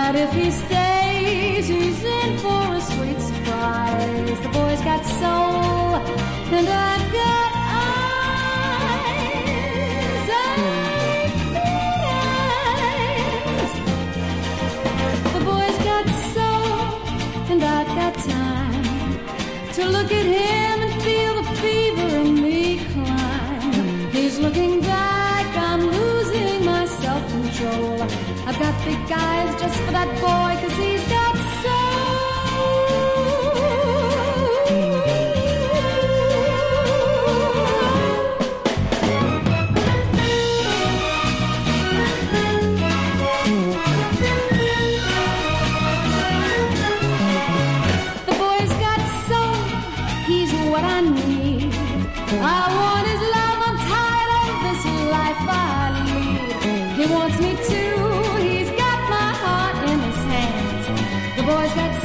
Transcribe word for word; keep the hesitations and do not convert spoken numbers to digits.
But if he stays, he's in for a sweet surprise. The boy's got soul, and I've got eyes. I've got eyes. The boy's got soul, and I've got time to look at him and feel the fever in me climb. He's looking back, I'm losing my self-control. I've got big eyes just for that boy, 'cause he's got The boy's got soul, he's what I need. I want his love, I'm tired of this life I lead. He wants me to, he's got my heart in his hands. The boy's got